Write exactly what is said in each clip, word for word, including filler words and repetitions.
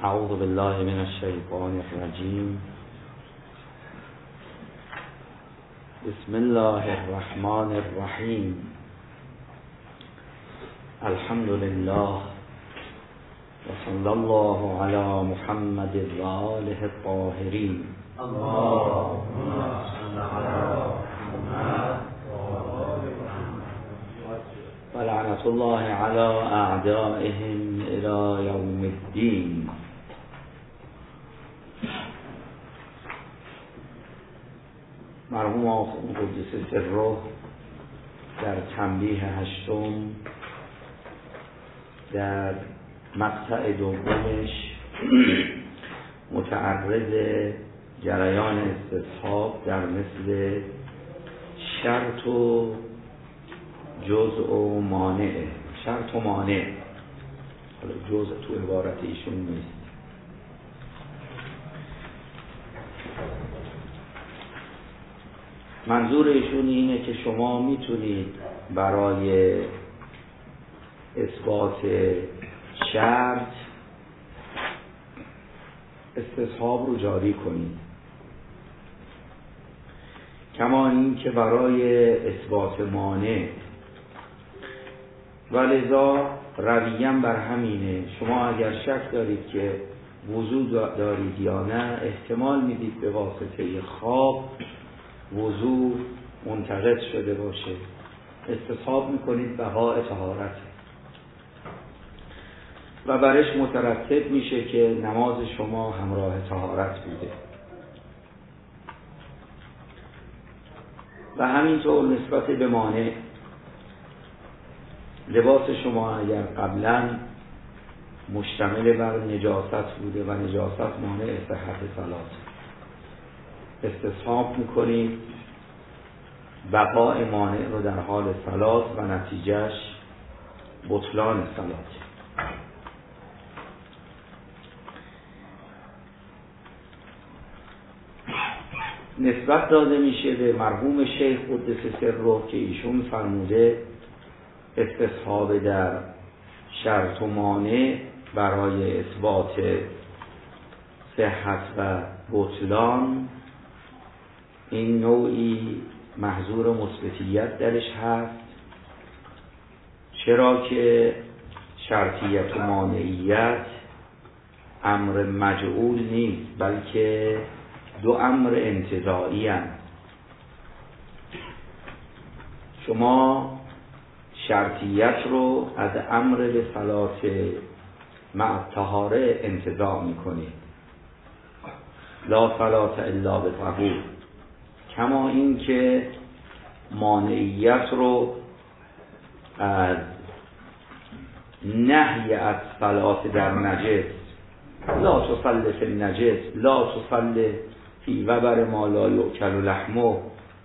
اعوذ بالله من الشیطان الرجیم. بسم الله الرحمن الرحیم. الحمد لله و صلی الله علی محمد و آله الطاهرین. اللهم صل علی محمد و لعنت الله علی اعدائهم الی یوم الدین. مرحوم آخوند قدس سره در تنبیه هشتم در مقطع دومش متعرض جریان استصحاب در مثل شرط و جزء و مانع. شرط و مانع، حالا جزء تو عبارت ایشون نیست. منظور ایشون اینه که شما میتونید برای اثبات شرط استصحاب رو جاری کنید، کما این که برای اثبات مانع، و لذا رویه‌ام بر همینه. شما اگر شک دارید که وضو دارید یا نه، احتمال میدید به واسطه خواب وضو منتقض شده باشه، استصحاب میکنید بقاء طهارت و برش مترتب میشه که نماز شما همراه طهارت بوده. و همینطور نسبت به مانع، لباس شما اگر قبلا مشتمل بر نجاست بوده و نجاست مانع صحت صلات، استصحاب میکنید بقاء مانع رو در حال صلات و نتیجهش بطلان صلات. نسبت داده میشه به مرحوم شیخ قدس سره که ایشون فرموده استصحاب در شرط و مانع برای اثبات صحت و بطلان این نوعی محظور مثبتیت درش هست، چرا که شرطیت و مانعیت امر مجعول نیست، بلکه دو امر انتزاعی هست. شما شرطیت رو از امر به صلات مع طهاره انتزاع میکنید، لا صلات الا به طهور، کما این که مانعیت رو از نهی از صلات در نجس، لا تصلی فی النجس لا تصلی فی وبر ما لا یؤکل لحمه،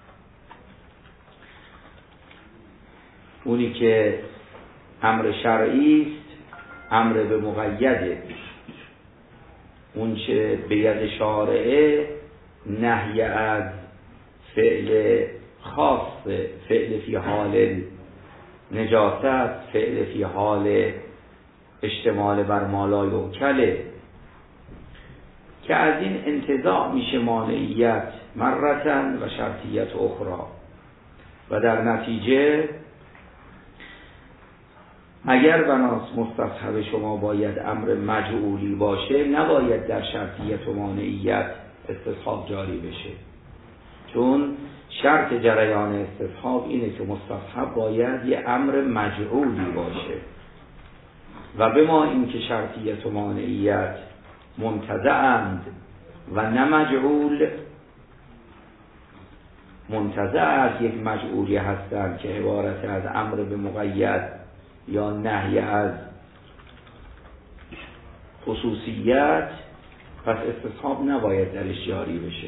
اونی که امر شرعی است امر به مقیده، اون چه به ید شارعه نهی از فعل خاص، فعل فی حال نجاست، فعل فی حال اشتمال بر ما لا یؤکل، که از این انتزاع میشه مانعیت مرتن و شرطیت اخرى، و در نتیجه اگر بناس مستصحب شما باید امر مجعولی باشه، نباید در شرطیت و مانعیت استصحاب جاری بشه، چون شرط جریان استصحاب اینه که مستصحب باید یه امر مجعولی باشه، و به ما این که شرطیت و مانعیت منتزعند و نه مجعول، منتزع از یک مجعولی هستند که عبارت از امر به مقید یا نهی از خصوصیت، پس استصحاب نباید درش جاری بشه.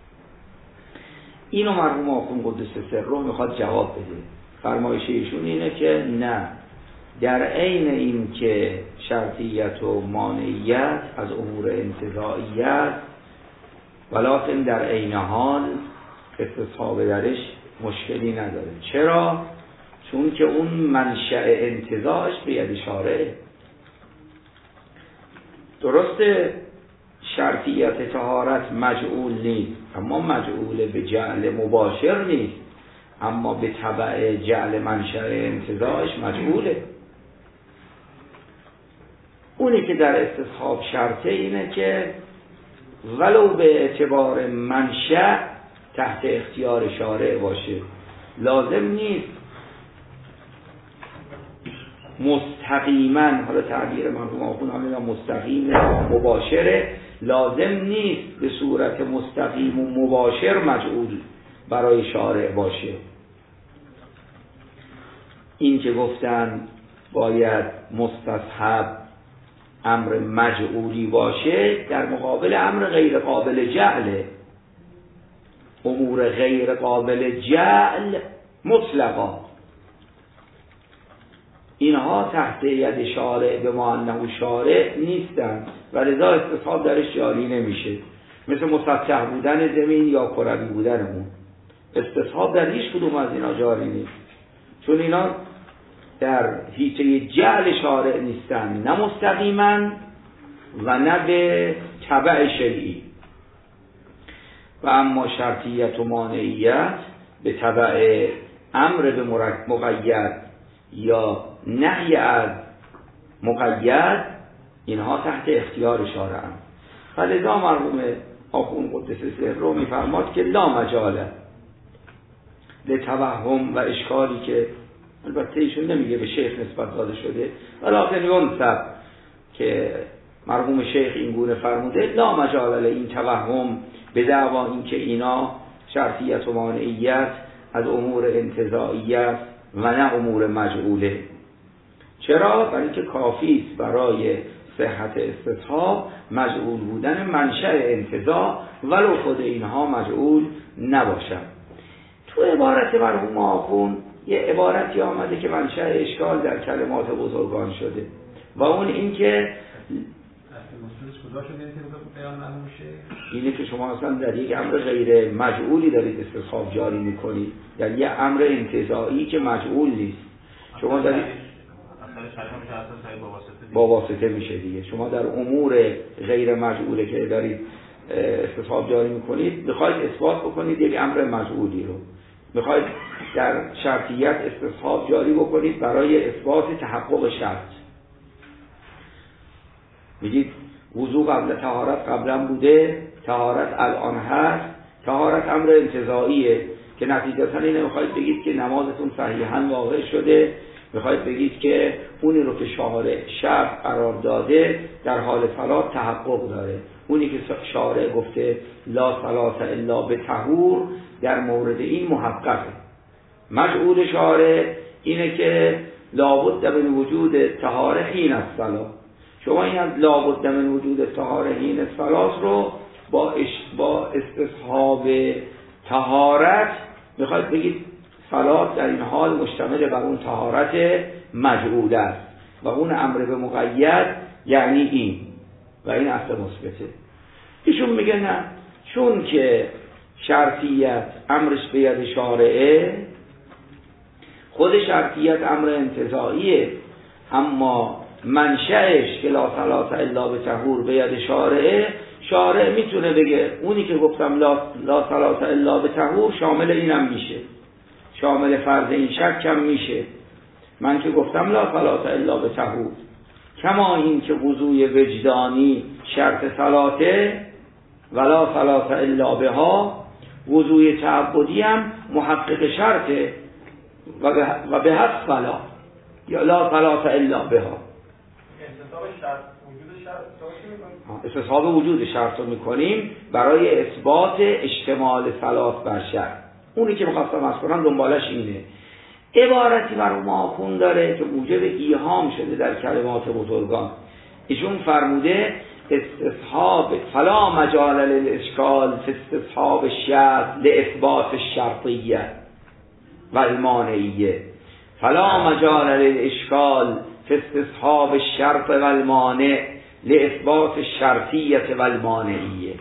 اینو مرحوم آخوند قدس سره میخواد جواب بده. فرمایش ایشون اینه که نه، در عین این که شرطیت و مانعیت از امور انتزاعیت، ولکن در عین حال استصحاب درش مشکلی نداره. چرا؟ چون که اون منشأ انتزاعش به ید شارعه. درسته شرطیت طهارت مجعول نیست، اما مجعول به جعل مباشر نیست، اما به تبع جعل منشأ انتزاعش مجعوله. اونی که در استصحاب شرطه اینه که ولو به اعتبار منشأ تحت اختیار شارع باشه، لازم نیست مستقیما، حالا تعبیر مرحوم آخوند همین مستقیم مباشره، لازم نیست به صورت مستقیم و مباشر مجعول برای شارع باشه. این که گفتن باید مستصحب امر مجعولی باشه در مقابل امر غیر قابل جعله. امور غیر قابل جعل مطلقا اینها تحت ید شارع به ما انه شارع نیستن و لذا استصحاب درش جاری نمیشه. مثل مسطح بودن زمین یا کروی بودن اون، استصحاب در هیچ کدوم از اینا جاری نیست، چون اینا در حیطه جعل شارع نیستن، نه مستقیما و نه به تبع شرعی. و اما شرطیت و مانعیت به تبع امر به مقید یا نهی از مقید، اینها تحت اختیار شارع هم. فلذا مرحوم آخوند قدس سره میفرماد که لا مجاله لتوهم و اشکالی که البته ایشون نمیگه به شیخ نسبت داده شده، ولکن ینسب که مرحوم شیخ این گونه فرموده لا مجال این توهم به دعوا این که اینا شرطیت و مانعیت از امور انتزاعیت و نه امور مجعوله. چرا؟ برای اینکه کافی است برای صحت استصحاب مجعول بودن منشأ انتزاع ولو خود اینها مجعول نباشد. تو عبارت مرحوم آخوند یه عبارتی آمده که منشأ اشکال در کلمات بزرگان شده و اون این که اینه که شما اصلا در یک امر غیر مجعولی دارید استصحاب جاری میکنید، در یه امر انتزاعی که مجعول نیست شما دارید با واسطه میشه دیگه. شما در امور غیر مجعوله که دارید استصحاب جاری میکنید میخواید اثبات بکنید یک امر مجعولی رو، میخواید در شرطیت استصحاب جاری بکنید برای اثبات تحقق شرط. میگید وضو قبل طهارت قبلا بوده، طهارت الان هست، طهارت امر انتزاعیه که نتیجتا اینه میخواید بگید که نمازتون صحیحاً واقع شده، میخواید بگید که اونی رو که شارع شرط قرار داده در حال صلات تحقق داره. اونی که شارع گفته لا صلات الا به طهور در مورد این محققه. مجعول شارع اینه که لابد من وجود طهاره حین الصلاه. شما این از لابد من وجود طهاره حین الصلاه رو با با استصحاب طهارت میخواید بگید صلات در این حال مشتمل بر اون طهارت مجعول است و اون امر به مقید یعنی این و این اصل مثبته. ایشون میگه نه، چون که شرطیت امرش به ید شارعه، خود شرطیت امر انتزاعیه، اما منشأش که لا صلاة الا به طهور به ید شارعه، شارع میتونه بگه اونی که گفتم لا, لا صلاة الا به طهور شامل اینم میشه، شامل فرض این شک هم میشه. من که گفتم لا صلاة الا به طهور، کما این که وضوء وجدانی شرط صلاته ولا صلاة الا بها، وضوء تعبدی هم محقق شرطه و به حد صلاة یا لا صلاة الا بها. استصحاب وجود شرط رو میکنیم برای اثبات اشتمال صلات بر شرط. اونی که میخواستم از کنم دنبالش اینه. عبارتی مرحوم آخوند داره که موجب ایهام شده در کلمات بزرگان. ایشون فرموده استصحاب فلا مجال للاشکال فی استصحاب الشرط لاثبات الشرطیه و المانعیه، فلا مجال للاشکال فی استصحاب الشرط و المانع لاثبات الشرطیه و المانعیه.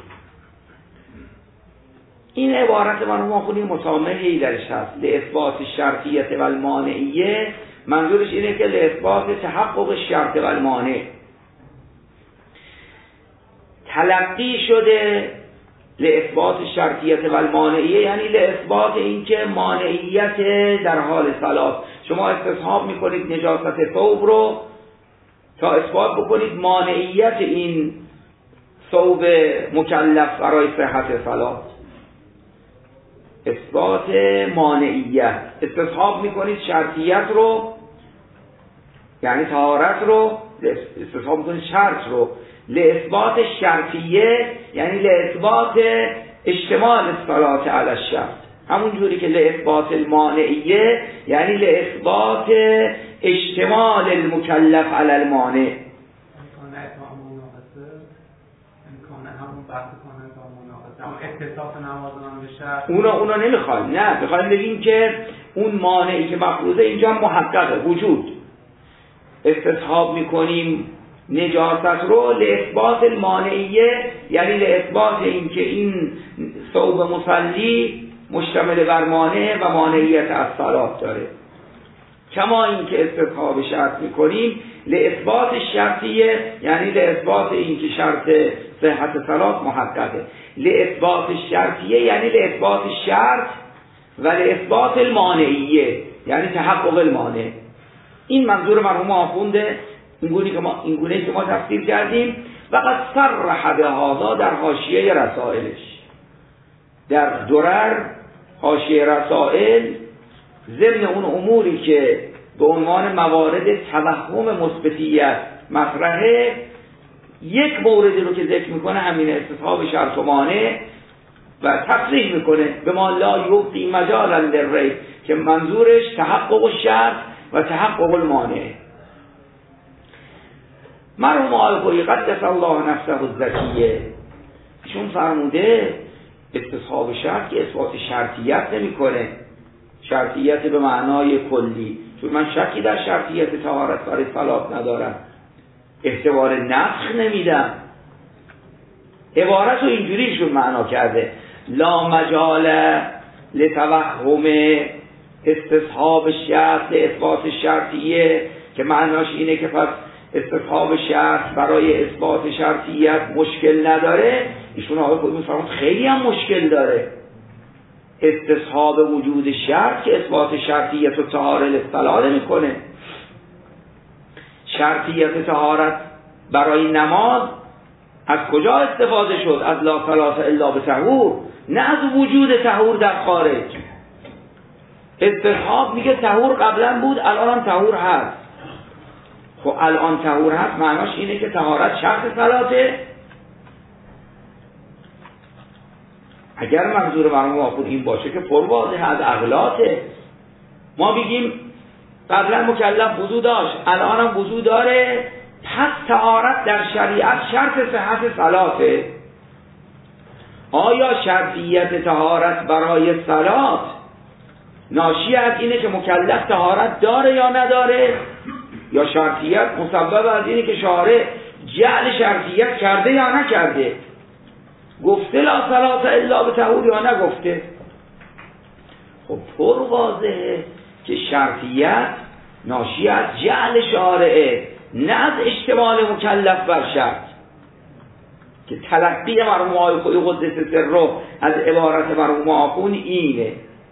این عبارت مرحوم آخوندی مسامحه‌ای درش هست. لاثبات الشرطیه و المانعیه منظورش اینه که لاثبات تحقق الشرط و المانع. تلقی شده لاثبات شرطیت و المانعیه، یعنی لاثبات اینکه مانعیت در حال صلات. شما استصحاب میکنید نجاست ثوب رو تا اثبات بکنید مانعیت این ثوب مکلف برای صحت صلات. اثبات مانعیت. استصحاب میکنید شرطیت رو، یعنی طهارت رو، استصحاب میکنید شرط رو لاثبات شرطیه، یعنی لاثبات اشتمال الصلاة علی الشرط. همون جوری که لاثبات المانعیه یعنی لاثبات اشتمال المکلف علی المانع. اونا اونا نمیخوایم، نه بخوایم بگیم که اون مانعی که مفروضه اینجا محققه وجود. استصحاب میکنیم نجاست رو لاثبات المانعیه، یعنی لاثبات این که این ثوب مصلی مشتمل بر مانع و مانعیت از صلات داره. کما این که استصحاب شرط میکنیم لاثبات شرطیه، یعنی لاثبات این که شرط صحت صلات محققه. لاثبات شرطیه یعنی لاثبات شرط و لاثبات المانعیه، یعنی تحقق المانع. این منظور مرحوم آخونده اینگونه که ما اینگونه که ما تفسیر کردیم. وقد صرح بهذا در حاشیه رسائلش، در درر حاشیه رسائل، ضمن اون اموری که به عنوان موارد توهم مثبتیت مطرحه، یک موردی رو که ذکر میکنه همین استصحاب شرط و مانع و تصریح میکنه به ما لا یبقی مجالا للریب، که منظورش تحقق الشرط و تحقق المانع. مرحوم آقای خویی قدس الله نفسه الزکیه ایشون فرموده استصحاب شرط که اثبات شرطیت نمیکنه، شرطیت به معنای کلی، چون من شکی در شرطیت طهارت برای صلات ندارم، احتمال نسخ نمیدم. عبارت رو اینجوریشون معنا کرده لا مجال لتوهم استصحاب شرط اثبات شرطیه، که معناش اینه که پس استصحاب شرط برای اثبات شرطیت مشکل نداره. ایشون آقای خود میفرمون خیلی هم مشکل داره. استصحاب وجود شرط که اثبات شرطیت و طهاره للصلاة میکنه. شرطیت طهارت برای نماز از کجا استفاده شد؟ از لا صلاة الا بطهور، نه از وجود طهور در خارج. استصحاب میگه طهور قبلا بود الان هم طهور هست. خب الان طهور هست معناش اینه که طهارت شرط صلاته. اگر منظور مرحوم آخوند این باشه که پرواضح از اغلاطه. ما بگیم قبلا مکلف وضو داشت الان هم وضو داره، پس طهارت در شریعت شرط صحت صلاته. آیا شرطیت طهارت برای صلات ناشی از اینه که مکلف طهارت داره یا نداره، یا شرطیت مسبب از اینه که شارع جعل شرطیت کرده یا نکرده، گفته لا صلاة الا بطهور یا نگفته؟ خب پر واضحه که شرطیت ناشی از جعل شارعه، نه از اشتمال مکلف بر شرط، که تلقی مرحوم آقای خویی قدس سره از عبارت مرحوم آخوند اینه.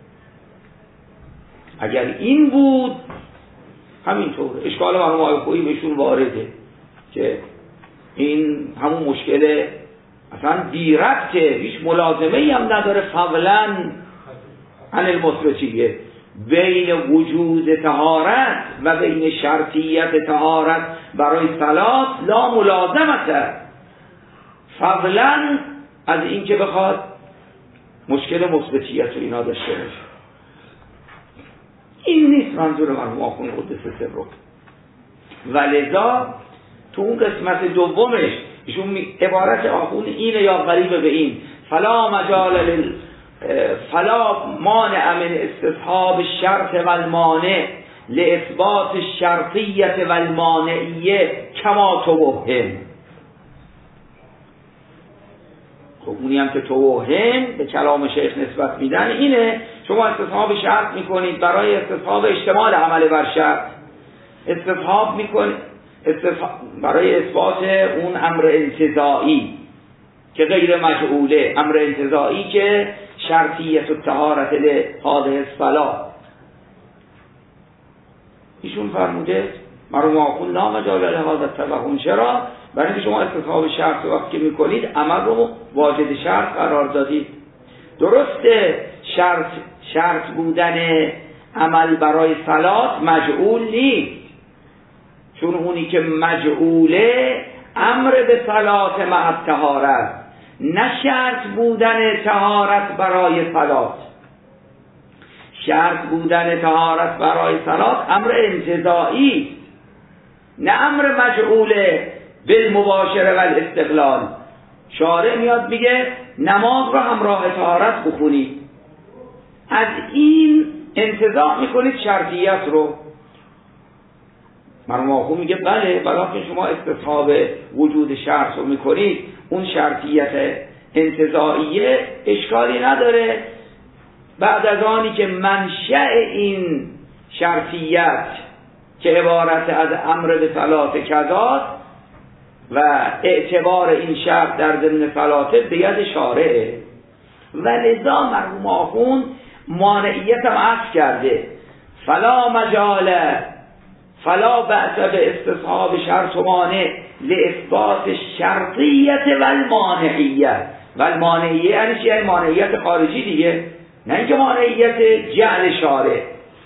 اگر این بود همینطور اشکال مرحوم آقای خویی بهشون وارده که این همون مشکل اصلا بیربطه، هیچ ملازمه ای هم نداره فضلا عن المثبتیه بین وجود طهارت و بین شرطیت طهارت برای صلات. لا ملازمته فضلا از این که بخواد مشکل مثبتیت رو اینا داشته باشه. این نیست منظور مرحوم آخوند قدس سره. ولذا تو اون قسمت دومش ایشون عبارت آخوند اینه یا قریب به این فلا مجال لل فلا مانع من استصحاب الشرط والمانع لاثبات الشرطیت والمانعیه کما توهم. خب اونی هم که توهم به کلام شیخ نسبت میدن اینه شما استصحاب شرط میکنید برای استصحاب اشتمال عمل بر شرط، استصحاب میکنید برای اثبات اون امر انتزاعی، که غیر مجعوله، امر انتزاعی که شرطیت الطهارت لهذه الصلاة. ایشون فرموده مرحوم آخوند لا مجال لهذا التوهم. چرا؟ برای اینکه شما استصحاب شرط وقتی میکنید عمل رو واجد شرط قرار دادید. درسته شرط شرط بودن عمل برای صلات مجعول نیست، چون اونی که مجعوله امر به صلات مع الطهارت، نه شرط بودن طهارت برای صلات. شرط بودن طهارت برای صلات امر انتزاعی، نه امر مجعوله بالمباشره و الاستقلال. شارع میاد میگه نماز رو همراه طهارت بخونید، از این انتزاع میکنید شرطیت رو. مرحوم آخوند میگه بله، بلکه شما استصحاب وجود شرط رو میکنید، اون شرطیت انتزاعیه اشکالی نداره. بعد از آنی که منشأ این شرطیت که عبارت از امر به صلات کذا و اعتبار این شرط در ضمن صلات به ید شارعه، و لذا مرحوم آخوند مانعیت هم عطف کرده فلا مجال فلا بأس به استصحاب شرط و مانع لاثبات الشرطیت و المانعیت. و المانعیه یعنی چی؟ یعنی مانعیت خارجی دیگه، نه اینکه مانعیت جعل شارع.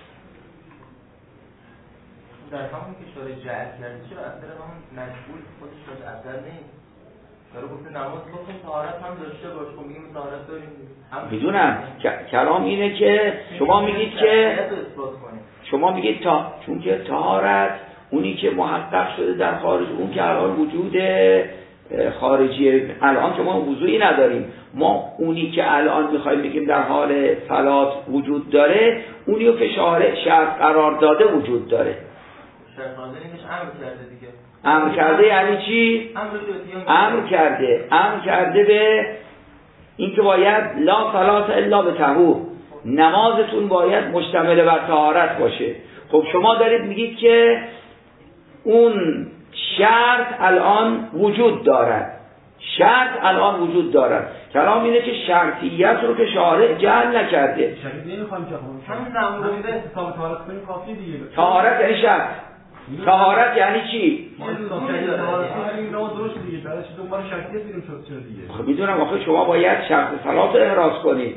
در همون که شارع جعل کرده چرا اثر همون مجبور خودش شد اثر نیست؟ داره گفته نماز بخون طهارت هم داشته باش، خب میگیم طهارت داریم. میدونم کلام اینه که شما میگید که شما میگید تا چون که طهارت اونی که محقق شده در خارج، اون که الان وجود خارجی، الان که ما وضوئی نداریم، ما اونی که الان میخوایم بگیم در حال صلات وجود داره، اونی رو که شارع شرط قرار داده وجود داره. شرط قرار دادنش امر کرده دیگه. امر کرده یعنی چی؟ امر کرده امر کرده به اینکه باید لا صلات الا به طهور، نمازتون باید مشتمل بر طهارت باشه. خب شما دارید میگید که اون شرط الان وجود دارد، شرط الان وجود دارد. کلام اینه که شرطیت رو که شارع جعل نکرده. شرط نمیخوام که همون نمونه حساب طهارت کنیم کافیه دیگه. طهارت یعنی شرط. طهارت یعنی چی؟ ما درست دیگه، بعد چه دنبال شرطیت میریم چرا دیگه؟ خب میدونم آخه شما باید شرط صلات رو احراز کنید.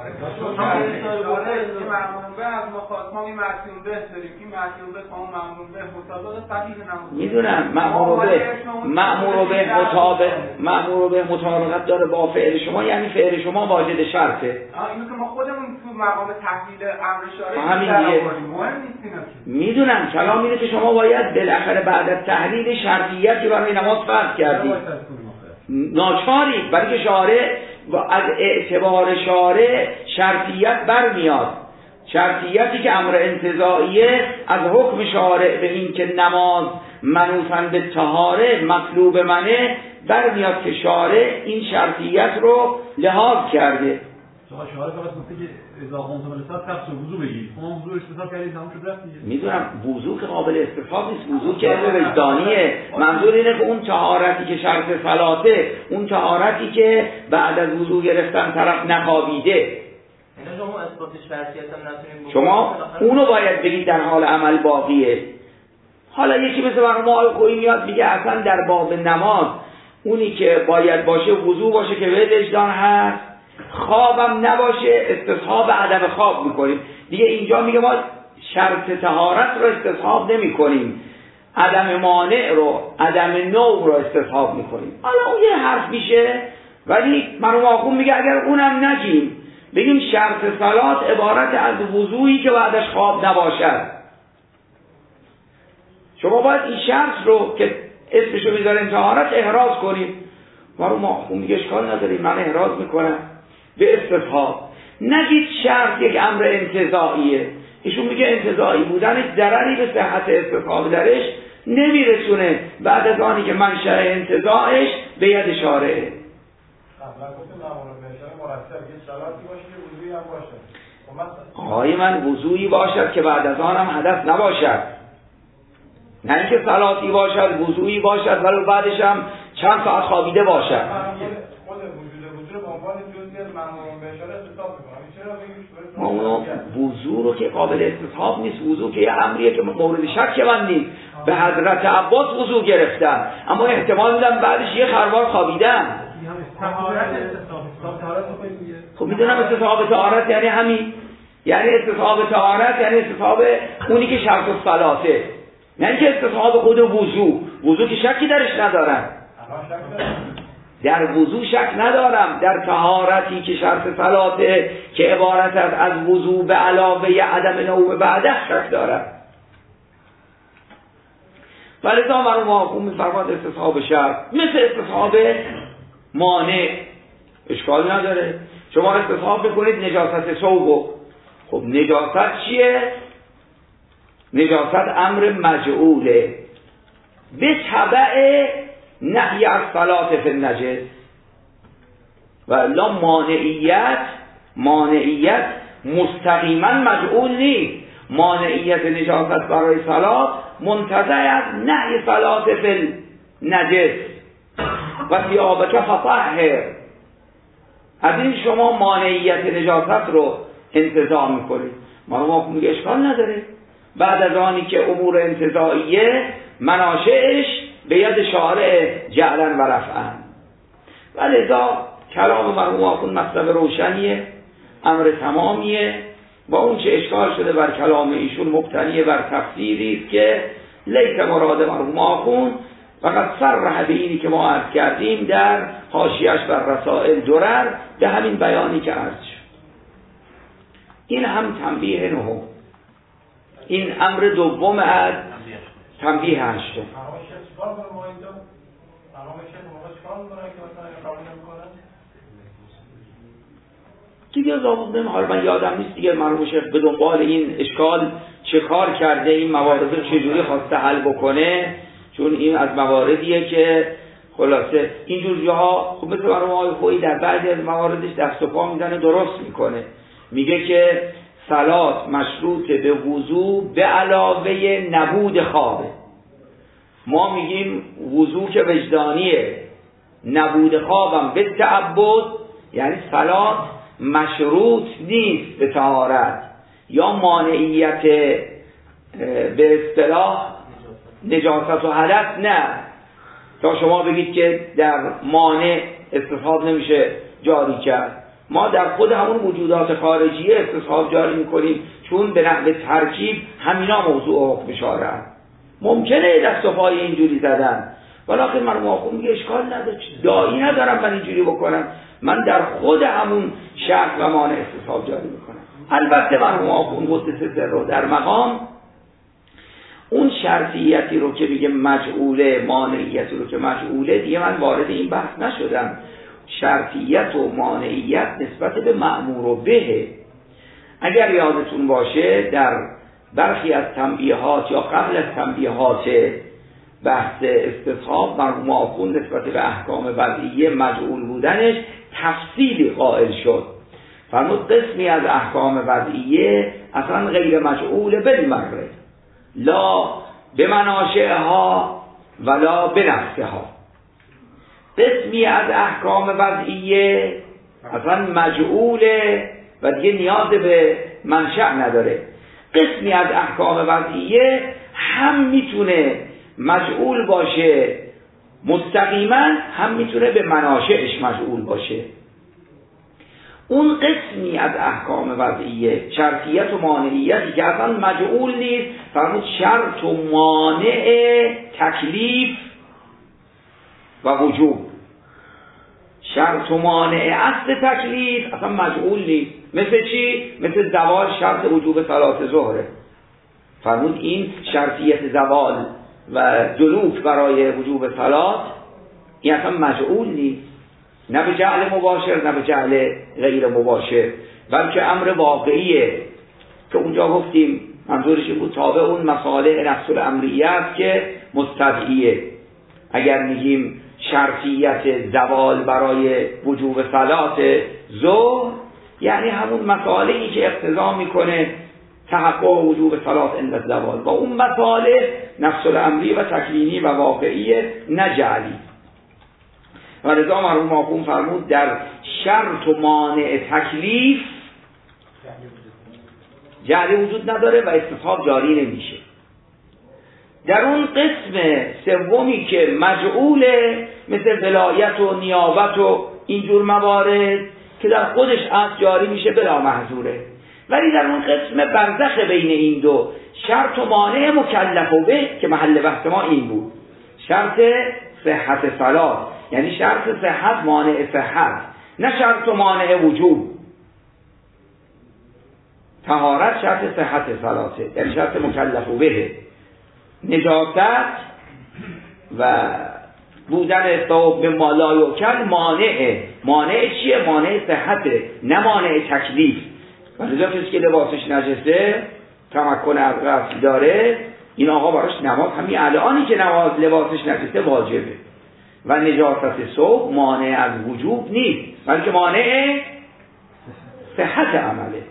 میدونم مأمور به مأمور به مطابق مأمور به مطابقت داره با فعل شما، یعنی فعل شما واجد شرطه. اینو که ما خودمون تو مقام تحلیل امر شارع همین دیگه میدونم. کلام اینه که شما باید بالاخره بعد از تحلیل شرطیتی برای نماز فرض کردید، ناچارید، برای که شارع و از اعتبار شارع شرطیت برمیاد. شرطیتی که امر انتزاعیه از حکم شارع به این که نماز منوطن به طهاره مطلوب منه برمیاد که شارع این شرطیت رو لحاظ کرده. شارع فقط گفته که اذا قمتم للصلاة فاغسلوا وضو بگیرید، شما وضو استفاده کردید تمام شد رفت دیگه. میدونم وضو که قابل استفاده نیست، وضو که علم وجدانیه. منظور اینه که اون طهارتی که شرط صلاته، اون طهارتی که بعد از وضو گرفتن طرف نخوابیده، اینا شما اثبات شرطیت هم نتونید شما اونو باید بگید در حال عمل باقیه. حالا یکی مثل مرحوم آقایی میاد میگه اصلا در باب نماز اونی که باید باشه وضو باشه که به وجدان هست، خوابم نباشه، استصحاب عدم خواب میکنیم دیگه. اینجا میگه ما شرط طهارت رو استصحاب نمی کنیم، عدم مانع رو، عدم نوع رو استصحاب میکنیم. حالا اون یه حرف میشه، ولی مرحوم آخوند میگه اگر اونم نگیم، بگیم شرط صلات عبارت از وضویی که بعدش خواب نباشد، شما باید این شرط رو که اسمشو میذاریم طهارت احراز کنیم. مرحوم آخوند میگه اشکال نداره، من احراز میکنم به استصحاب. نگید شرط یک امر انتزاعیه. ایشون میگه انتزاعی بودنش ضرری به صحت استصحاب درش نمیرسونه بعد از آنی که منشأ انتزاعش به ید شارعه. آقای من وضوعی باشد که بعد از آنم حدث نباشد، نه اینکه صلاتی باشد وضوعی باشد ولی بعدش هم چند ساعت خوابیده باشد. اونو وضو رو که قابل استصحاب نیست، وضو که یه امریه که مورد شک من نیست. به حضرت عباس وضو گرفتن اما احتمال میدم بعدش یه خروار خوابیدن. خب میدونم استصحاب طهارت یعنی همین، یعنی استصحاب طهارت یعنی استصحاب اونی که شرط الصلاته، نه اینکه استصحاب خود وضو. وضو که شکی درش ندارم، در وضو شک ندارم، در طهارتی که شرط صلاته که عبارت است از وضو به علاوه عدم نوم بعده شک دارم. ولی تا مرحوم آخوند می‌فرماد استصحاب شرط مثل استصحاب مانع اشکال نداره. شما استصحاب بکنید نجاست ثوبو، خب نجاست چیه؟ نجاست امر مجعوله به تبع نهی از صلاة فی النجس، و الا مانعیت مانعیت مستقیما مجعول نیست. مانعیت نجاست برای صلاة منتزع از نهی صلاة فی النجس و ثیابک فطهر. از این شما مانعیت نجاست رو انتزاع میکنید. ما میگه اشکال نداره بعد از آنی که امور انتزاعیه مناشئش به ید شارع جعلن و رفعن. ولذا کلام مرحوم آخوند مطلب روشنیه، امر تمامیه، و اون چه اشکال شده بر کلام ایشون مبتنیه بر تفسیری است که لیس مراد مرحوم آخوند، فقط صرح به اینی که ما عرض کردیم در حاشیه‌اش بر رسائل درر به همین بیانی که عرض شد. این هم تنبیه نهم، این امر دوم از تنبیه هشتم. دیگه ضابط نمی حالا من یادم نیست دیگه مرحوم شیخ به دنبال این اشکال چه کار کرده، این موارد رو چجوری خواسته حل بکنه، چون این از مواردیه که خلاصه اینجور جاها خب مثل مرحوم آقای خویی در بعضی از مواردش دست و پا میزنه درست میکنه، میگه که صلات مشروط به وضو به علاوه نبود خوابه. ما میگیم وضو که وجدانیه، نبود خوابم به تعبد، یعنی صلات مشروط نیست به طهارت یا مانعیت به اصطلاح نجاست و حدث نه، تا شما بگید که در مانع استصحاب نمیشه جاری کرد. ما در خود همون وجودات خارجیه استصحاب جاری میکنیم، چون به نحو ترکیب همینا موضوع حکم شارع. ممکنه دست و پای اینجوری زدن، ولی مرحوم آخوند میگه اشکال نداره، داعی ندارم من اینجوری بکنم، من در خود همون شرط و مانع استصحاب جاری میکنم. البته مرحوم آخوند قدس سره در مقام اون شرطیتی رو که میگه مجعوله، مانعیتی رو که مجعوله، دیگه من وارد این بحث نشدم. شرطیت و مانعیت نسبت به مأمور و به، اگر یادتون باشه در برخی از تنبیهات یا قبل از تنبیهات بحث استصحاب مرحوم آخوند نسبت به احکام وضعیه مجعول بودنش تفصیلی قائل شد. فرمود قسمی از احکام وضعیه اصلا غیر مجعول بالمره، لا به مناشئها ولا به نفسها. قسمی از احکام وضعیه اصلا مجعوله و دیگه نیاز به منشأ نداره. قسمی از احکام وضعیه هم میتونه مجعول باشه مستقیما، هم میتونه به مناشئش مجعول باشه. اون قسمی از احکام وضعیه شرطیت و مانعیتی که اصلا مجعول نیست، فرمود شرط و مانع تکلیف و وجوب. شرط و مانع اصل تکلیف اصلا مجعول نیست. مثل چی؟ مثل زوال شرط وجوب صلات ظهره. فرمود این شرطیت زوال و دلوک برای وجوب صلات این اصلا مجعول نیست، نه به جعل مباشر نه به جعل غیر مباشر، بلکه امر واقعیه که اونجا گفتیم منظورش بود تابع اون مصالح نفس الامریه است که مستدعیه. اگر میگیم شرطیت زوال برای وجوب صلات ظهر یعنی همون مصالحی که اقتضا میکنه تحقق وجوب صلات عند الزوال، و اون مصالح نفس الامری و تکوینی و واقعی نه جعلی. و لذا مرحوم آخوند فرمود در شرط و مانع تکلیف جعلی وجود نداره و استصحاب جاری نمیشه. در اون قسم سومی که مجعوله، مثل ولایت و نیابت و اینجور موارد که در خودش عقد جاری میشه بلا محظوره، ولی در اون قسم برزخ بین این دو شرط و مانع مکلف و به که محل بحث ما این بود، شرط صحت صلات، یعنی شرط صحت مانع صحت، نه شرط و مانع وجوب. طهارت شرط صحت صلاته، یعنی شرط مکلف و به. نجاست و بودن ثوب به مالا یوکل مانعه. مانع چیه؟ مانع صحته، نه مانع تکلیف. و لذا کسی که لباسش نجسه، تمکن از غسل داره، این آقا براش نماز همین الانی که نماز لباسش نجسه واجبه. و نجاست ثوب مانع از وجوب نیست، بلکه مانع صحت عمله.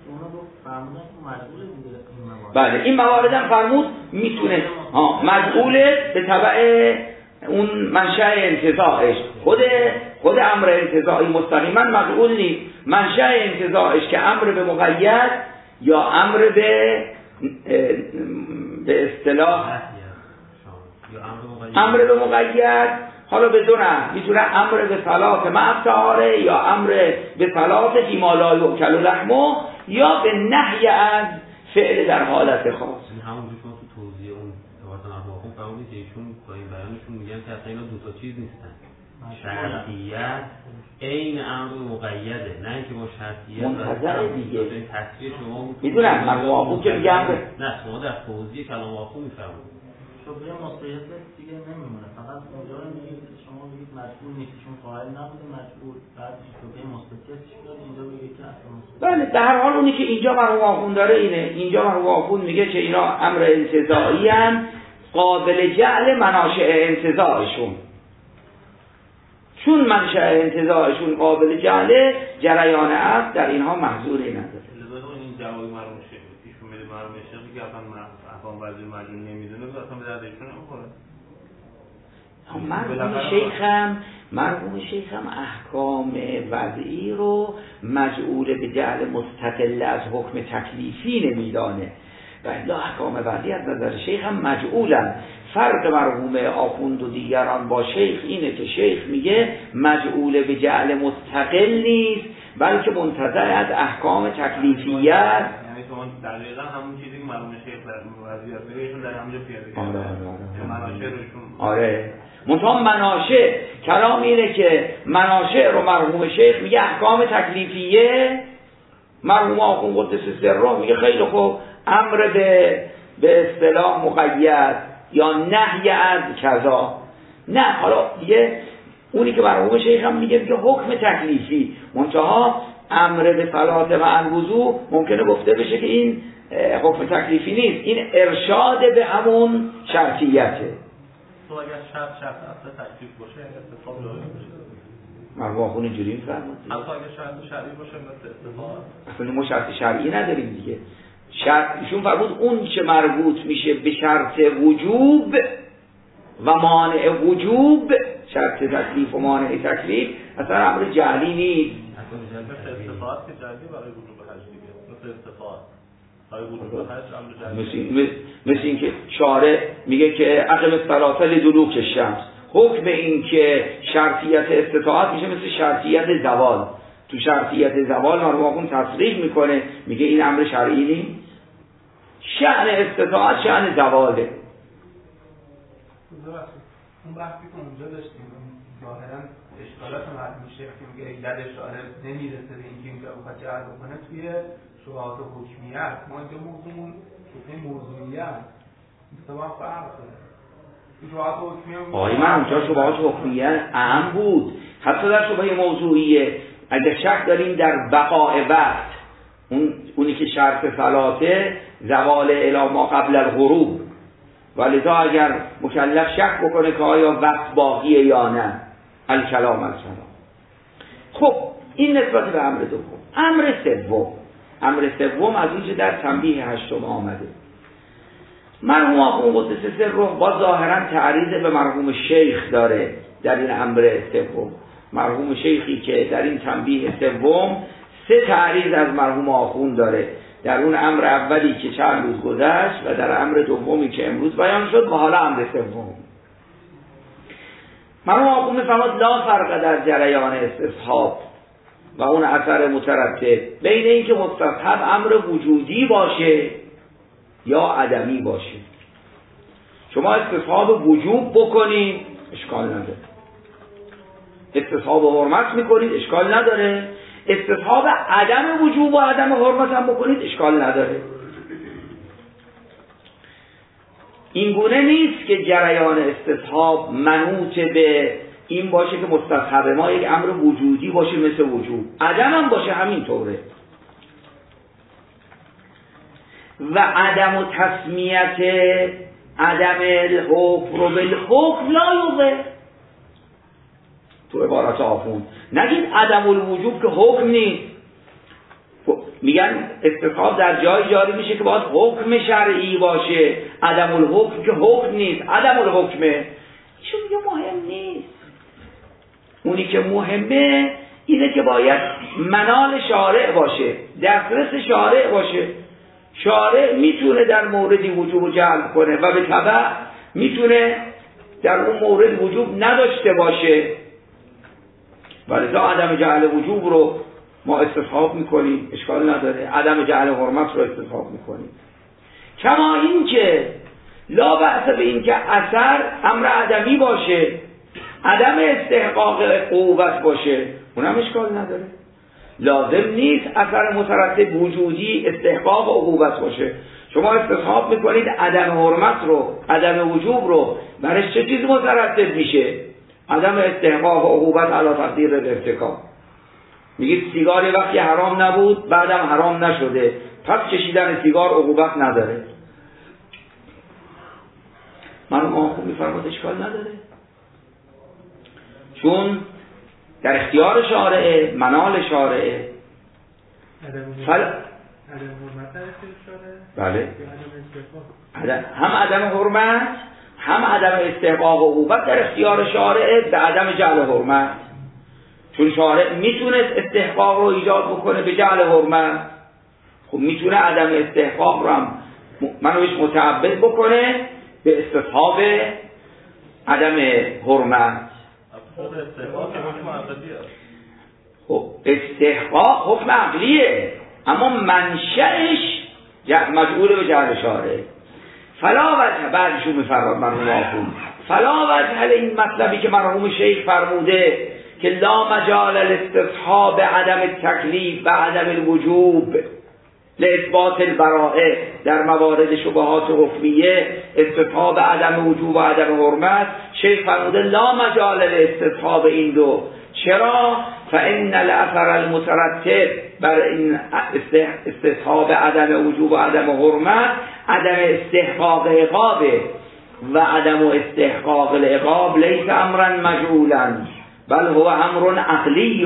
بله این موارد هم فرمود میتونه ها مجعوله به تبع اون منشأ انتزاعش. خود خود امر انتزاعی مستقیما مجعول نیست، منشأ انتزاعش که امر به مقید یا امر به به اصطلاح امر به مقید، حالا به دو نه، میتونه امر به صلات مع طهاره یا امر به صلات فی ما لا یؤکل لحمه یا به نهی از فعل در حالت خاص. این همون شما تو توضیح اون تواتن احواخون فرمودید که ایشون با این بیانشون میگن که اصلا اینا دو تا چیز نیستن، شرطیت عین امر مقیده، نه اینکه با شرطیت منتظر دیگه. این تصریح شما بود میدونم من واقعا که میگم نه شما در توضیح کلام واقعا میفرمایید شبهه مصریحت دیگه نمیمونه، فقط اونجا رو میگید که شما بگید مجبور نیست چون قائل نبوده مجبور، بعد شبهه مصریحتش بیاد اینجا بگید که اصلا مصریحت. بله در هر حال اونی که اینجا مرحوم آخوند داره اینه، اینجا مرحوم آخوند میگه که اینا امر انتزاعی ان قابل جعل مناشئ انتزاعشون، چون منشأ انتزاعشون قابل جعل جریان عقد در اینها محظوری نداره. لذا این جوابی مرحوم شیخ ایشون میگه مرحوم شیخ میگه اصلا احکام وضعی مجنون نمیدونه، اصلا به درد ایشون نمیخوره. مرحوم شیخم مرحوم شیخم احکام وضعی رو مجعول به جعل مستقل از حکم تکلیفی نمیدانه و الا احکام وضعی از نظر شیخم مجعولن. فرق مرحوم آخوند و دیگران با شیخ اینه که شیخ میگه مجعول به جعل مستقل نیست بلکه منتظر از احکام تکلیفیت. یعنی شما دقیقا همون چیزی که مرحوم شیخ در وضعیت میگه ایشون در همونجا پیاده کرده. آره آره مناشئ روشون آره منتها مناشئ کلام اینه که مناشئ رو مرحوم شیخ میگه احکام تکلیفیه، مرحوم آخوند قدس سره میگه خیلی خوب امر به به اصطلاح مقید یا نهی از کذا. نه حالا دیگه اونی که مرحوم شیخ هم میگه که حکم تکلیفی، منتها امر به صلات و الوضو ممکنه گفته بشه که این حکم تکلیفی نیست، این ارشاد به همون شرطیته. تو اگر شرط شرط اصل تکلیف باشه استثبات جاری میشه. مرحوم آخوند اینجوری میفرماد. حتی اگر شرط شرعی باشه مثل استثبات. اصلا ما شرط شرعی نداریم دیگه. شرط ایشون فرمود اون چه مربوط میشه به شرط وجوب و مانع وجوب، شرط تکلیف و مانع تکلیف اصلا امر جعلی نیست. مثل استفاده که جعلی برای وجوب حج دیگه، مثل استفاده برای وجوب حج امر جعلی. مثل مثل این که شارع میگه که اقم الصلاة لدلوک الشمس، حکم این که شرطیت استطاعت میشه مثل شرطیت زوال. تو شرطیت زوال مرحوم تصریح میکنه میگه این امر شرعی نیست، شأن استطاعت شأن زواله. اون بحثی که اونجا داشتیم ظاهرا اشکالات مرحوم شیخ که میگه علت اشاره نمیرسه به اینکه اینجا بخواد جعل بکنه توی شبهات حکمیت. ما اینجا موضوعمون شبهه موضوعیت مثلا فرق داره. شبهات حکمیت آقای من اونجا شبهات حکمیت اهم بود، حتی در شبهه موضوعیه اگر شک داریم در بقاء وقت، اون اونی که شرط صلاته زوال الی ما قبل الغروب، ولذا اگر مکلف شک بکنه که آیا وقت باقیه یا نه، الکلام الکلام. خب این نسبت به امر دوم. امر سوم امر سوم از اونجا در تنبیه هشتم آمده. مرحوم آخوند قدس سره با ظاهرا تعریض به مرحوم شیخ داره در این امر سوم. مرحوم شیخی که در این تنبیه سوم سه تعریض از مرحوم آخوند داره. در اون امر اولی که چند روز گذشت و در امر دومی که امروز بیان شد و حالا امر سوم. مرحوم آخوند می‌فرماد لا فرق در جریان استصحاب و اون اثر مترتب بین این که مستصحب امر وجودی باشه یا عدمی باشه. شما استصحاب وجوب بکنید اشکال نداره، استصحاب حرمت میکنید اشکال نداره، استصحاب عدم وجوب و عدم حرمت هم بکنید اشکال نداره. این گونه نیست که جریان استصحاب منوط به این باشه که مستصحب ما یک امر وجودی باشه مثل وجوب، عدم هم باشه همینطوره. و عدم و تسمیت عدم الحکم رو بالحکم لا یوجد. تو عبارت آخوند نگید عدم الوجوب که حکم نیست، میگن استصحاب در جای جاری میشه که باید حکم شرعی باشه، عدم الحکم که حکم نیست، عدم الحکمه. ایشون میگه مهم نیست، اونی که مهمه اینه که باید منال شارع باشه، دسترس شارع باشه. شارع میتونه در موردی وجوب جلب کنه و به تبع میتونه در اون مورد وجوب نداشته باشه، ولذا عدم جعل وجوب رو ما استصحاب میکنیم اشکال نداره، عدم جعل حرمت رو استصحاب میکنیم. کما این که لا بأس به این که اثر امر عدمی باشه، عدم استحقاق قوت باشه، اونم اشکال نداره. لازم نیست اثر مترتب وجودی استحقاق و قوت باشه. شما استصحاب میکنید عدم حرمت رو، عدم وجوب رو، برش چه چیز مترتب میشه؟ عدم استحقاق و عقوبت علی تقدیر الارتکاب. میگید سیگار وقتی حرام نبود بعدم حرام نشده، پس کشیدن سیگار عقوبت نداره. من ما خوب میفرماد اشکال نداره، چون در اختیار شارعه، منال شارعه. فل... بله هم عدم حرمت هم عدم استحقاق و عقوبت در اختیار شارعه به عدم جعل حرمت، چون شارع میتونه استحقاق رو ایجاد بکنه به جعل حرمت، خب میتونه عدم استحقاق رو هم منوش متعبد بکنه به استصحاب عدم حرمت. خب استحقاق حکم عقلیه اما منشأش مجعول به جعل شارع. فلا وجه بعدشون میفرماد مرحوم آخوند فلا وجه این مطلبی که مرحوم شیخ فرموده که لا مجال الاستصحاب عدم التکلیف و عدم الوجوب لاثبات البراءه در موارد شبهات حکمیه، استصحاب عدم وجوب و عدم حرمت، شیخ فرموده لا مجال الاستصحاب این دو. چرا؟ فان الاثر المترتب بر این استصحاب عدم وجوب و عدم حرمت عدم استحقاق عقاب و عدم استحقاق العقاب لیس امرا مجعولا بل هو امر عقلی.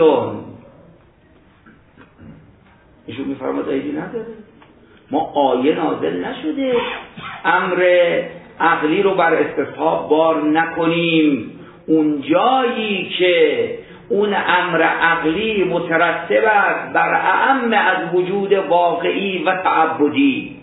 ایشون میفرماد ایدی نداره، ما آیه نازل نشده امر عقلی رو بر استصحاب بار نکنیم. اون جایی که اون امر عقلی مترتب است بر اعم از وجود واقعی و تعبدی،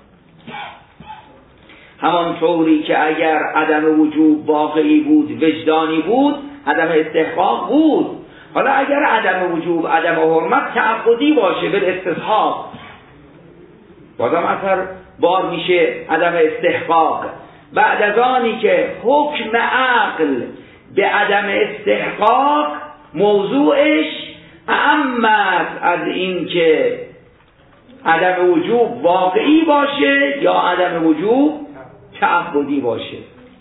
همانطوری که اگر عدم وجوب واقعی بود وجدانی بود عدم استحقاق بود. حالا اگر عدم وجوب عدم حرمت تعبدی باشه به استصحاب بازم اثر بار میشه عدم استحقاق، بعد از آنی که حکم عقل به عدم استحقاق موضوعش اعم از این که عدم وجوب واقعی باشه یا عدم وجوب تعبدی باشه.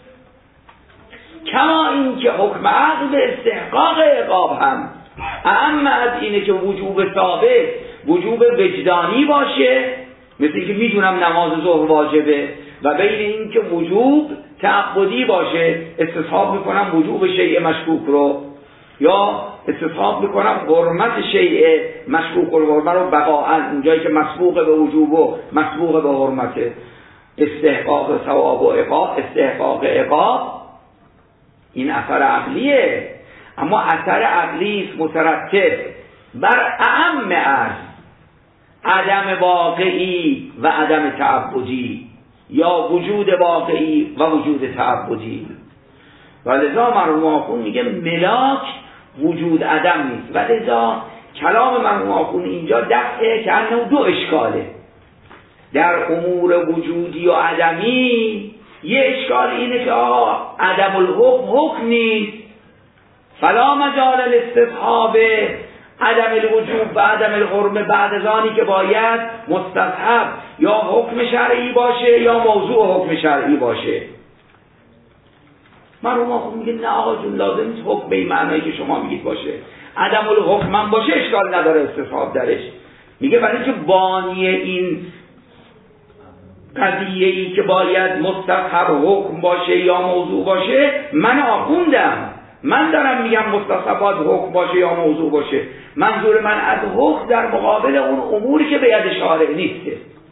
کما این که حکم عقل به استحقاق عقاب هم اعم از اینه که وجوب ثابت وجوب وجدانی باشه، مثل اینکه میدونم نماز ظهر واجبه، و بین این که وجوب تعبدی باشه استصحاب میکنم وجوب شیء مشکوک رو یا استصحاب میکنم حرمت شیء مشکوک الحرمه رو بقاءً اونجایی که مسبوق به وجوب و مسبوق به حرمته. استحقاق ثواب و عقاب، استحقاق عقاب این اثر عقلیه، اما اثر عقلی است مترتب بر اعم است عدم واقعی و عدم تعبدی یا وجود واقعی و وجود تعبدی. و لذا مرحوم آخوند میگه ملاک وجود عدم نیست. و لذا کلام مرحوم آخوند اینجا دفعه که انه دو اشکاله در امور وجودی و عدمی. یه اشکال اینه که آقا عدم الحکم حکم نیست، فلا مجال الاستصحاب عدم الوجوب و عدم الحرمه بعد از آنی که باید مستصحب یا حکم شرعی باشه یا موضوع حکم شرعی باشه. مرحوم آخوند میگه نه آقا جون، لازم نیست حکم به این معنایی که شما میگید باشه. عدم الحکم من باشه اشکال نداره استصحاب درش. میگه برای که بانی این قضیه ای که باید مستصحب حکم باشه یا موضوع باشه من آخوندم، من دارم میگم مستصحبات حکم باشه یا موضوع باشه. منظور من از حکم در مقابل اون اموری که به ید شارع نیسته.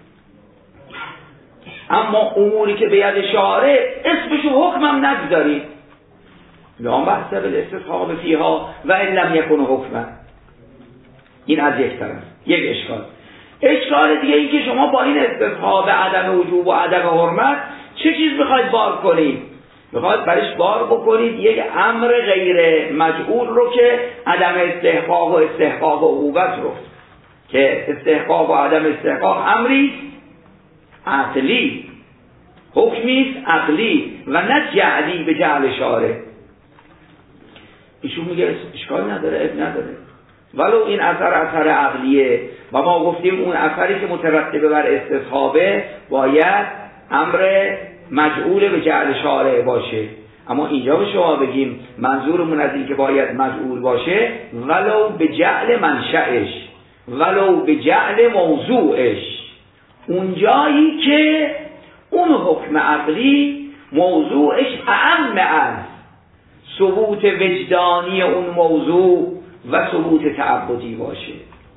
اما اموری که به ید شارع اسمشو حکمم نگذارید، لا بحث بالاستصحاب فیها و ان لم یکن حکما. این از یک طرف یک اشکال. اشکال دیگه این که شما با این استصحاب عدم وجوب و عدم حرمت چه چیز میخواید بار کنید؟ میخواید برش بار بکنید یک امر غیر مجعول رو که عدم استحقاق و استحقاق و عقوبت رو، که استحقاق و عدم استحقاق امری عقلی، حکمی عقلی و نه جعلی به جعل شارع. ایشون میگه اشکال نداره، اب نداره، ولو این اثر اثر عقلیه و ما گفتیم اون اثری که مترتبه بر استصحابه باید امر مجعول به جعل شارع باشه. اما اینجا به شما بگیم منظورمون از این که باید مجعول باشه ولو به جعل منشأش، ولو به جعل موضوعش، اون جایی که اون حکم عقلی موضوعش اعم از ثبوت وجدانی اون موضوع و ثبوت تعبدی باشه.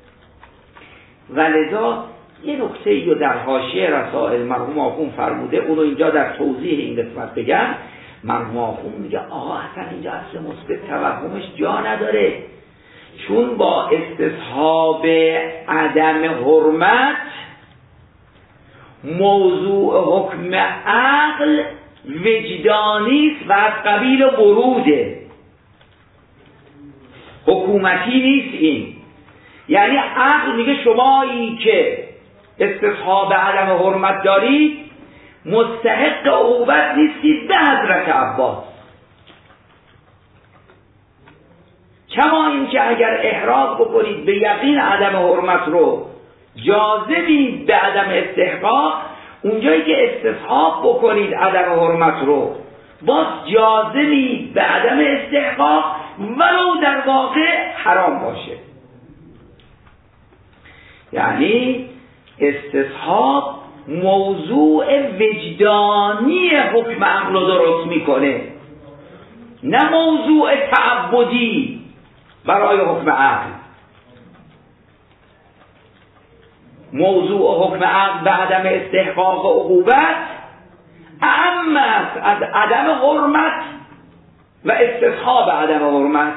ولذا یه نکته ای رو در حاشیه رسائل مرحوم آخوند فرموده، اونو اینجا در توضیح این قسمت بگم. مرحوم آخوند میگه آقا اصلا اینجا اصل مثبت توهمش جا نداره، چون با استصحاب عدم حرمت موضوع حکم عقل وجدانی است و از قبیل وروده، حکومتی نیست. این یعنی عقل میگه شمایی که استصحاب عدم حرمت دارید مستحق عقوبت نیستید به حضرت عباس. کما این که اگر احراز بکنید به یقین عدم حرمت رو جاذبید به عدم استحقاق، اونجایی که استصحاب بکنید عدم حرمت رو باز جاذبید به عدم استحقاق ولو در واقع حرام باشه. یعنی استصحاب موضوع وجدانی حکم عقل رو درست میکنه، نه موضوع تعبدی برای حکم عقل. موضوع حکم عقل به عدم استحقاق و عقوبت اعم است از عدم حرمت و استصحاب عدم حرمت.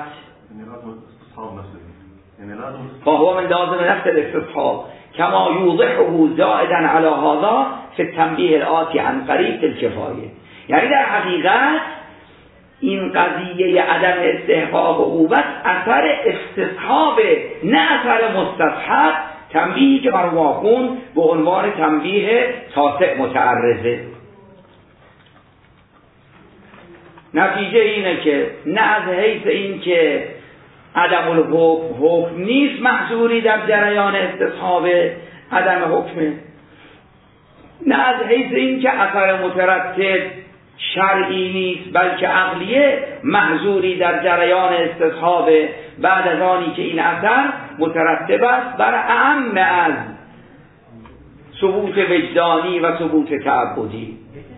فهو من لازم نفس الاستصحاب کما یوضحه زائدا علی هذا فی التنبیه الآتی عن قریب الکفایه. یعنی در حقیقت این قضیه عدم استحقاق و عقوبت اثر استصحاب نه اثر مستصحب، تنبیهی که مرحوم آخوند به عنوان تنبیه تاسع متعرضه. نتیجه اینه که نه از حیث این که عدم الحکم حکم نیست محظوری در جریان استصحاب عدم حکمه، نه از حیث این که اثر مترتب شرعی نیست بلکه عقلیه محظوری در جریان استصحاب بعد از آنی که این اثر مترتب است بر اعم از ثبوت وجدانی و ثبوت تعبدی.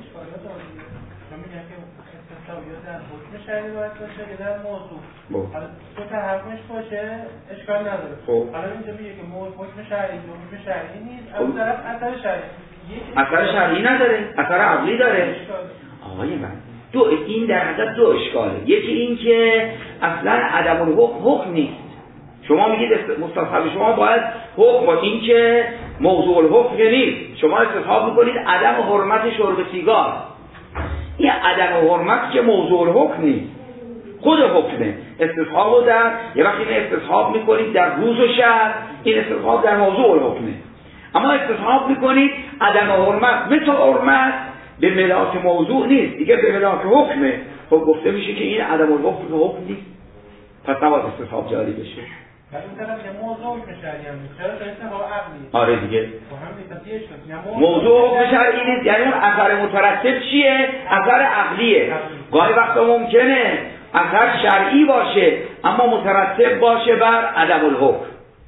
شرعی باید باشه که در موضوع حالا دو تا حکمش باشه اشکال نداره. حالا اینجا میگه که حکم شرعی و حکم شرعی نیست، از طرف اثر شرعی اثر شرعی نداره، اثر عقلی داره. آقای من دو این در حقیقت دو اشکاله. یکی این که اصلا عدم الحکم حکم نیست، شما میگید مستصحب شما باید حکم باشه، این که موضوع الحکم نیست. شما استصحاب میکنید عدم حرمت شرب سیگار. این عدم حرمت که موضوع الحکم نیست، خود حکمه. استصحاب رو در یه وقتی این استصحاب میکنید در روز و شب، این استصحاب در موضوع الحکمه. اما استصحاب میکنید عدم حرمت مثل حرمت به ملاک موضوع نیست، دیگه به ملاک حکمه. خب گفته میشه که این عدم الحکم به حکم نیست، پس نباید استصحاب جاری بشه. ولی اون طرف که موضوع حکم شرعی هم نیست، چرا استصحاب عقلی؟ آره دیگه. با هم نیست شد. موضوع حکم شرعی نیست، یعنی اون اثر مترتب چیه؟ اثر عقلیه. گاهی وقتا ممکنه اثر شرعی باشه اما مترتب باشه بر عدم الحکم.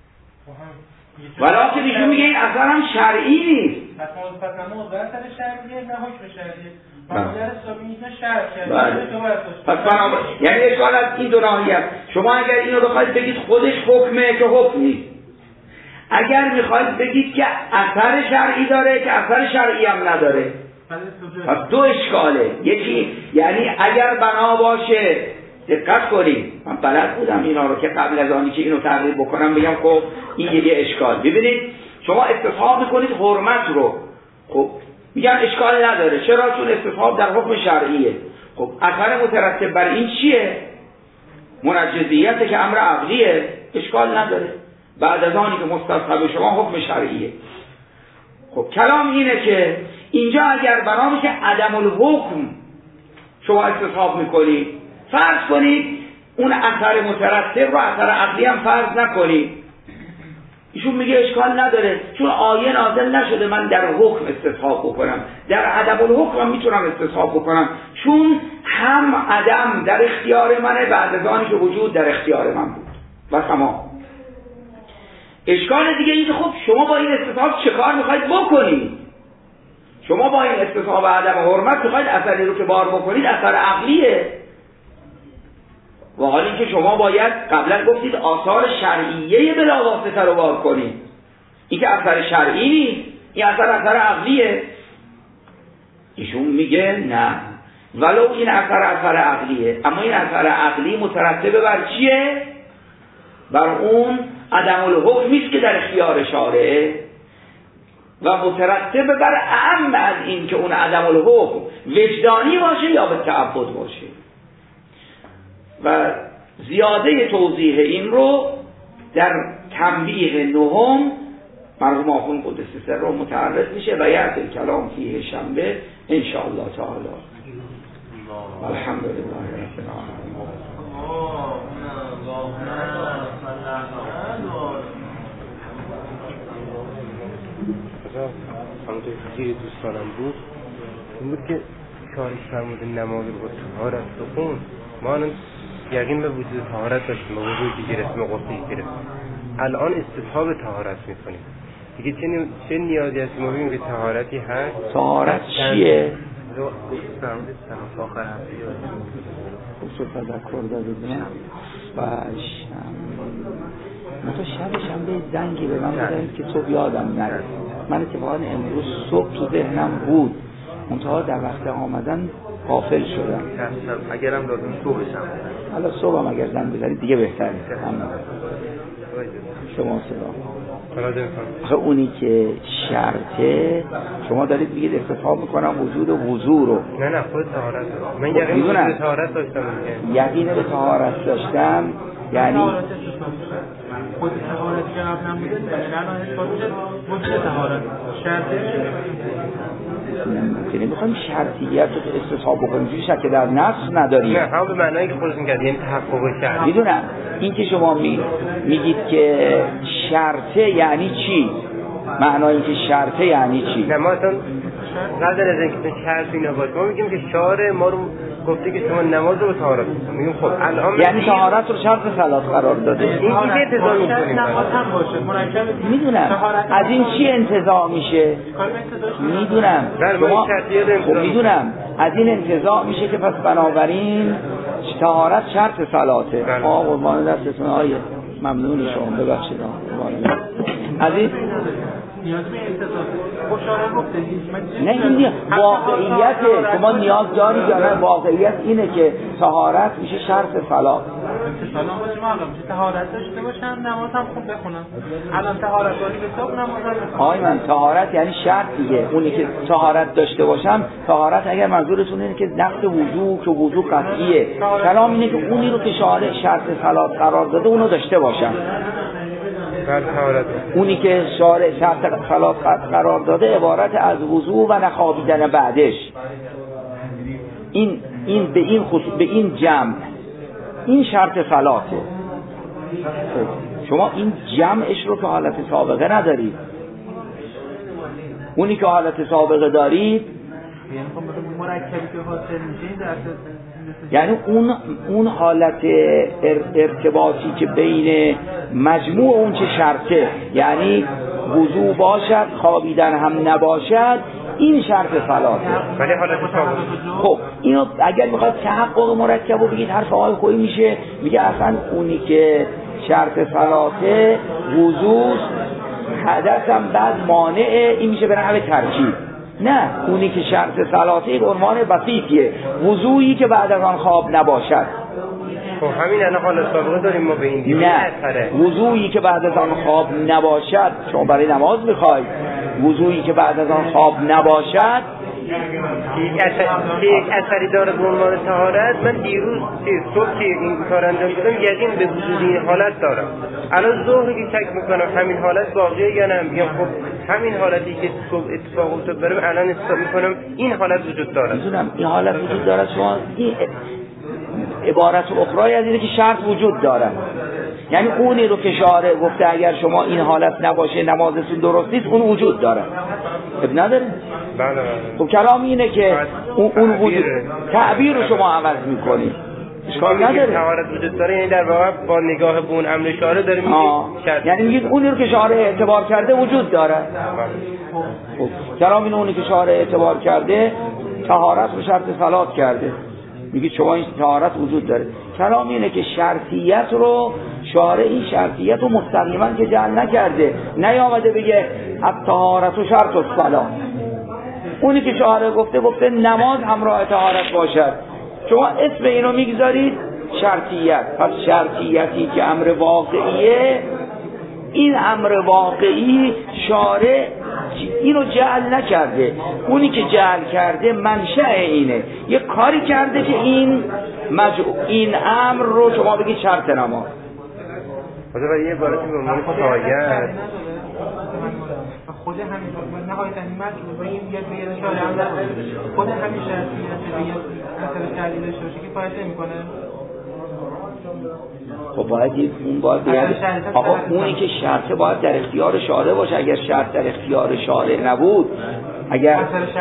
ولی که ایشون میگه این اثر هم شرعی نیست. پس پس موضوع اثر شرعیه نه حکم شرعیه. مقدار حسابی نیست شرع کرد. پس بنابراین یعنی اشکال از این دو ناحیه. شما اگر اینو بخواید بگید خودش حکمه که حکم نیست. اگر میخواید بگید که اثر شرعی داره که اثر شرعی هم نداره. پس دو اشکاله. یکی یعنی اگر بنا باشه، دقت کنید، من بلد بودم اینا رو که قبل از آنی که اینو تعریف بکنم بگم خب این یه اشکال. ببینید شما استصحاب میکنید حرمت رو، خب میگن اشکال نداره. چرا؟ چون استصحاب در حکم شرعیه. خب اثر مترتب بر این چیه؟ منجزیته که امر عقلیه، اشکال نداره. بعد از آنی که مستصحب شما حکم شرعیه. خب کلام اینه که اینجا اگر بنا میشه عدم الحکم شما استصحاب میکنید، فرض کنید اون اثر مترتب رو اثر عقلی هم فرض نکنید. ایشون میگه اشکال نداره چون آیه نازل نشده من در حکم استصحاب بکنم، در عدم الحکم هم میتونم استصحاب بکنم چون هم عدم در اختیار منه بعد از آنی که وجود در اختیار من بود و تمام. اشکال دیگه این که خب شما با این استصحاب چه کار میخواید بکنید؟ شما با این استصحاب عدم حرمت میخواید اثری رو که بار بکنید اثر عقلیه، و حالا اینکه شما باید قبلا گفتید آثار شرعیه بلاواسطه رو بار کنید. این که اثر شرعی نیست، این اثر اثر عقلیه. ایشون میگه نه، ولو این اثر اثر عقلیه، اما این اثر عقلی مترتب بر چیه؟ بر اون عدم الحکمی است که در اختیار شارعه و مترتب بر اعم از این که اون عدم الحکم وجدانی باشه یا به تعبد باشه. و زیاده توضیح این رو در تنبیه نهم مرحوم آخوند قدس سره متعرض میشه و یعطی کلام فیه شنبه انشاءالله تعالی. الحمدلله رب العالمین. همونطور که گیر دوستانم بود این بود که شارش فرمود نماز رو با طهارت بخون. ما الان یقین به وجود طهارت داشتیم، به وجود گرفتیم و غسل گرفتیم، الان استصحاب طهارت میکنیم دیگه. چه چه نیازی هست ما ببینیم که طهارتی هست؟ طهارت چیه؟ گفت فرمودید سن آخر هفته یا خصوص تذکر دادیم باش من تو شبش هم به زنگی به من بودن که صبح یادم نره. من اتفاقا امروز صبح تو ذهنم بود منتها در وقت آمدن غافل شدم. اگرم لازم صبحشم حالا صبح هم اگر زنگ بزنید دیگه بهتره. شما صدا آخه اونی که شرطه شما دارید میگید استصحاب میکنم وجود و وضو رو. نه نه خود طهارت من یقین به طهارت داشتم. یقین به طهارت داشتم یعنی خود طهارت که قبل هم بوده الان اثبات شد وجود طهارت شرطه یعنی میخوایم شرطیت رو استصحاب بکنیم چون شک در نفس نداریم. نه هم به معنایی که خودتون کرد یعنی تحقق شرط. میدونم این که شما می... میگید که شرطه یعنی چی؟ معنای که شرطه یعنی چی؟ نه ما اصلا قدر از اینکه شرط اینا باشه ما میگیم که شارع ما رو گفته که شما نماز رو طهارت کنید. میگیم خب الان یعنی طهارت رو شرط صلات قرار داده. این چیه انتظار می‌کنیم؟ نماز هم باشه مرکب. میدونم از این چی انتزاع میشه؟ میدونم شما خب میدونم از این انتزاع میشه که پس بنابراین طهارت شرط صلاته. آ قربان دستتون آیه ممنون شما ببخشید قربان از این نیاز به انتظار خوشحال گفته نه این واقعیته شما نیاز دارید یا نه؟ واقعیت اینه که طهارت میشه شرط صلات. امتصال هم باشه معلوم میشه طهارت داشته باشم نماز هم خوب بخونم. الان طهارت داری به حساب نماز هم بخونم. آقای من طهارت یعنی شرط دیگه. اونی که طهارت داشته باشم، طهارت اگر منظورتون اینه که نقض وضو که وضو قطعیه، کلام اینه که اونی رو که شارع شرط صلات قرار داده اونو داشته باشم. اونی که شارع شرط صلات قرار داده عبارت از وضو و نخوابیدن بعدش. این این به این خصوص به این جمع این شرط صلاته. شما این جمعش رو که حالت سابقه ندارید. اونی که حالت سابقه دارید یعنی اون اون حالت ارتباطی که بین مجموع اون چه شرطه، یعنی وضو باشد خوابیدن هم نباشد، این شرط صلاته. ولی حالت سابقه خب اینو اگر میخواد تحقق مرکب رو بگید حرف آقای خویی میشه، میگه اصلا اونی که شرط صلاته وضوست، حدث هم بعد مانعه، این میشه به نحو ترکیب. نه، اونی که شرط صلاته یک عنوان بسیطیه، وضویی که بعد از آن خواب نباشد. خب همین الان حالت سابقه داریم ما به این دیگه. نه، وضویی که بعد از آن خواب نباشد. شما برای نماز میخواید وضویی که بعد از آن خواب نباشد یک اثری یک اثری داره به عنوان طهارت. من دیروز صبح که این کار انجام دادم یقین به وجود این حالت دارم. الان ظهر که چک میکنم همین حالت باقیه یا نه، میگم خب همین حالتی که صبح اتفاق افتاد برام الان حساب میکنم این حالت وجود داره. میدونم این حالت وجود داره. شما این عبارت اخرى از اینه که شرط وجود داره، یعنی اونی رو که شارع گفته اگر شما این حالت نباشه نمازتون درست نیست، اون وجود داره. اب نداره؟ بله بله. خب کلام اینه که اون اون وجود تعبیر رو شما عوض می‌کنید. اشکال نداره. طهارت وجود داره، یعنی در واقع با نگاه به اون امر شارع داره میگه، یعنی میگید اونی رو که شارع اعتبار کرده وجود داره. خب کلام اینه اونی که شارع اعتبار کرده طهارت رو شرط صلات کرده، میگه شما این طهارت وجود داره. کلام اینه که شرطیت رو شارع این شرطیت رو مستقیما که جعل نکرده، نیامده بگه الطهارت و شرط الصلاه. اونی که شارع گفته گفته نماز همراه طهارت باشد، شما اسم اینو میگذارید شرطیت. پس شرطیتی که امر واقعیه، این امر واقعی شارع اینو جعل نکرده، اونی که جعل کرده منشأ اینه، یه کاری کرده که این مجعول این امر رو شما بگید شرط نماز. حالا برای یه بارتی به عنوان سایه خود همین نهایت این مجعول بگیم یه به شارع هم خود همین شرطیت به یه اثر تعلیل داشته باشه که فایده نمی‌کنه. خب باید اون باید بیاد آقا اونی که شرطه باید در اختیار شارع باشه. اگر شرط در اختیار شارع نبود، اگر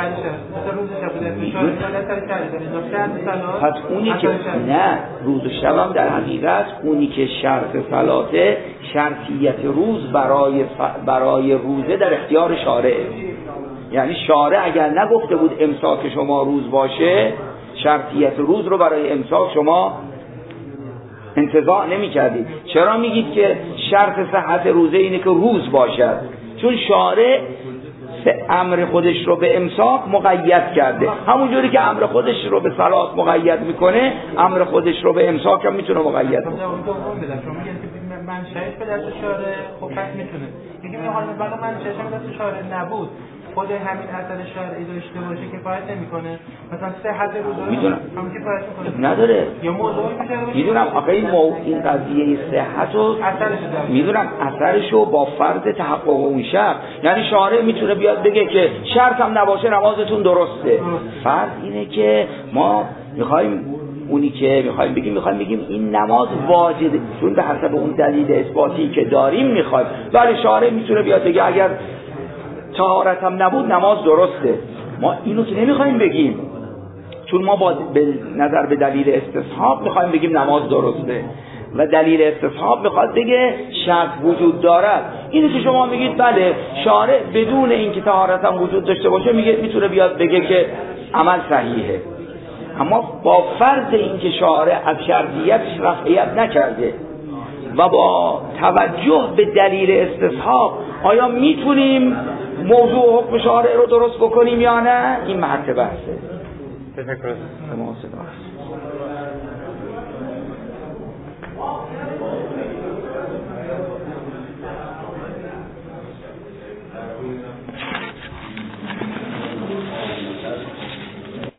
پس اونی که نه روز و شب هم در حقیقت اونی که شرط صلاته شرطیت روز برای برای روزه در اختیار شارعه. یعنی شارع اگر نگفته بود امساک شما روز باشه، شرطیت روز رو برای امساک شما انتزاع نمی کردید. چرا میگید که شرط صحت روزه اینه که روز باشد؟ چون شارع امر خودش رو به امساک مقید کرده، همونجوری که امر خودش رو به صلات مقید میکنه، امر خودش رو به امساک هم میتونه مقید کنه. منشأش به دست شارع خب پس میتونه میگیم این حالا بلا منشأش هم دست شارع نبود، خود همین اثر شرعی داشته باشه که کفایت نمیکنه. مثلا صحت روزه میدونم هم کفایت میکنه نداره. یا موضوعی میشه میدونم آخه این مو... این قضیه صحت رو میدونم اثرشو با فرض تحقق اون شرط، یعنی شارع میتونه بیاد بگه که شرط هم نباشه نمازتون درسته. فرض اینه که ما میخوایم اونی که میخوایم بگیم میخوایم بگیم این نماز واجبه، چون به حسب اون دلیل اثباتی که داریم میخوایم. ولی شارع میتونه بیاد بگه اگر طهارت هم نبود نماز درسته. ما اینو که نمیخوایم بگیم، چون ما با به نظر به دلیل استصحاب میخوایم بگیم نماز درسته و دلیل استصحاب میخواد بگه شرط وجود دارد. اینو که شما میگید بله شارع بدون اینکه طهارت هم وجود داشته باشه میگه میتونه بیاد بگه که عمل صحیحه، اما با فرض اینکه شارع از شرطیتش رفعیت نکرده و با توجه به دلیل استصحاب آیا میتونیم موضوع و حکم شارع رو درست بکنیم یا نه؟ این محط بحثه. تشکر. تمام.